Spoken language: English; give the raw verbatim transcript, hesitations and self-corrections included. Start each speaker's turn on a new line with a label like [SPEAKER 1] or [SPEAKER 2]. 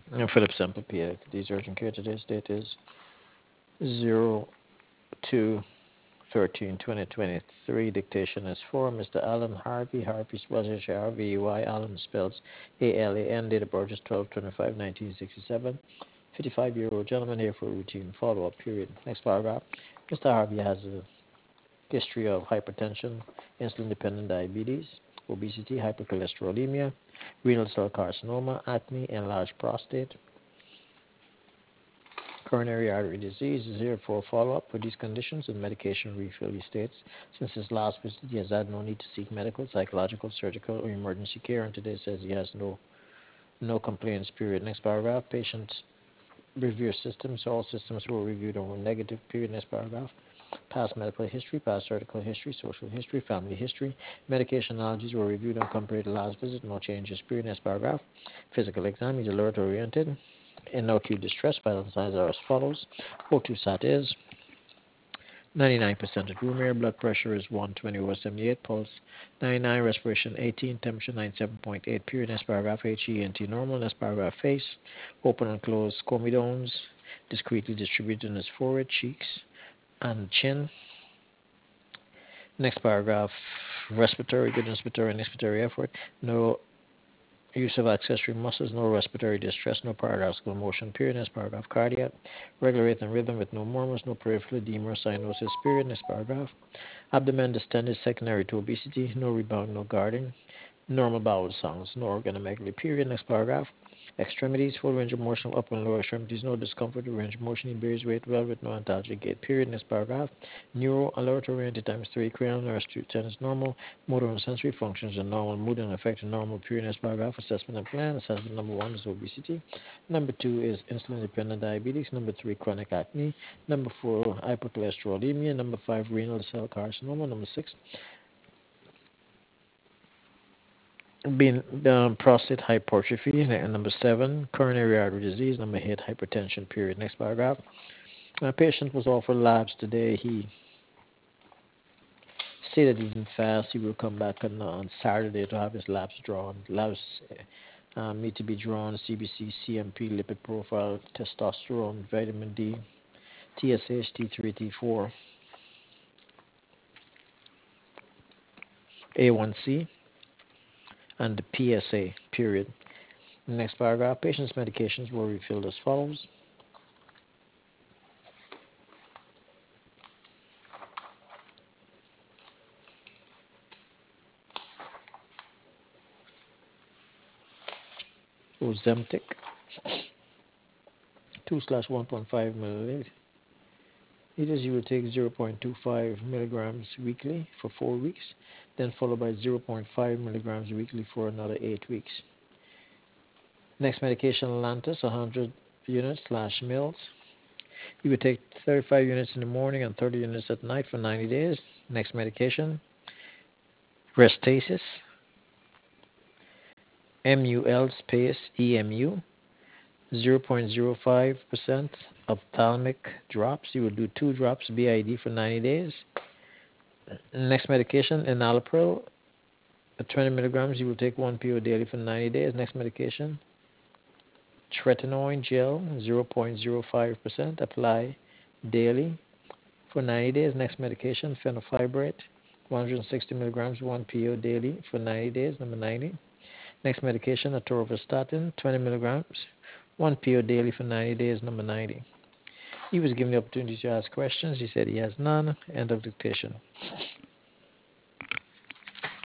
[SPEAKER 1] And Philip Semple, P A. Today's urgent care. Today's date is zero two thirteen twenty twenty-three. Dictation is for Mister Alan Harvey. Harvey spells H A R V E Y. Alan spells A L A N. Date of birth is twelve twenty-five nineteen sixty-seven. fifty-five-year-old gentleman here for routine follow-up period. Next paragraph. Mister Harvey has a history of hypertension, insulin-dependent diabetes, obesity, hypercholesterolemia, renal cell carcinoma, acne, enlarged prostate, coronary artery disease. Is here for follow-up for these conditions and medication refill. He states, since his last visit, he has had no need to seek medical, psychological, surgical, or emergency care, and today says he has no no complaints. Period. Next paragraph. Patient review systems. All systems were reviewed over negative. Period. Next paragraph. Past medical history, past surgical history, social history, family history. Medication allergies were reviewed and compared to last visit. No changes. Period. Next paragraph. Physical exam. He's alert oriented. In no acute distress. Vital signs are as follows. O two sat is ninety-nine percent at room air. Blood pressure is one twenty over seventy-eight. Pulse ninety-nine. Respiration eighteen. Temperature ninety-seven point eight. Period. Next paragraph. H E N T normal. Next paragraph. Face. Open and closed comedones. Discretely distributed in his forehead, cheeks, and chin. Next paragraph. Respiratory. Good respiratory and expiratory effort. No use of accessory muscles, no respiratory distress, no paradoxical motion. Period. Next paragraph. Cardiac, regular rate and rhythm with no murmurs, no peripheral edema or cyanosis. Period. Next paragraph. Abdomen distended secondary to obesity, no rebound, no guarding, normal bowel sounds, no organomegaly. Period. Next paragraph. Extremities, full range of motion, upper and lower extremities, no discomfort, range of motion, he bears weight well with no antalgic gait. Period. Next paragraph. Neuro, alert, oriented times three, cranial nerve tennis normal, motor and sensory functions are normal, mood and affect are normal. Period. Next paragraph. Assessment and plan. Assessment number one is obesity. Number two is insulin dependent diabetes. Number three, chronic acne. Number four, hypercholesterolemia. Number five, renal cell carcinoma. Number six, being um, prostate hypertrophy. And number seven, coronary artery disease. Number eight, hypertension. Period. Next paragraph. My patient was offered labs today. He stated he didn't fast. He will come back on, on Saturday to have his labs drawn. Labs um, need to be drawn: C B C, C M P, lipid profile, testosterone, vitamin D, T S H, T three, T four, A one C, and the P S A. Period. Next paragraph. Patient's medications were refilled as follows: Ozempic, two slash one point five milliliters. Liters you will take zero point two five milligrams weekly for four weeks, then followed by zero point five milligrams weekly for another eight weeks. Next medication, Lantus, one hundred units slash mils. You would take thirty-five units in the morning and thirty units at night for ninety days. Next medication, Restasis, M U L space E M U, zero point zero five percent ophthalmic drops. You will do two drops B I D for ninety days. Next medication, enalapril, at twenty milligrams. You will take one pill daily for ninety days. Next medication, tretinoin gel, zero point zero five percent. Apply daily for ninety days. Next medication, fenofibrate, one hundred sixty milligrams, one pill daily for ninety days. Number ninety. Next medication, atorvastatin, twenty milligrams, one pill daily for ninety days. Number ninety. He was given the opportunity to ask questions. He said he has none. End of dictation.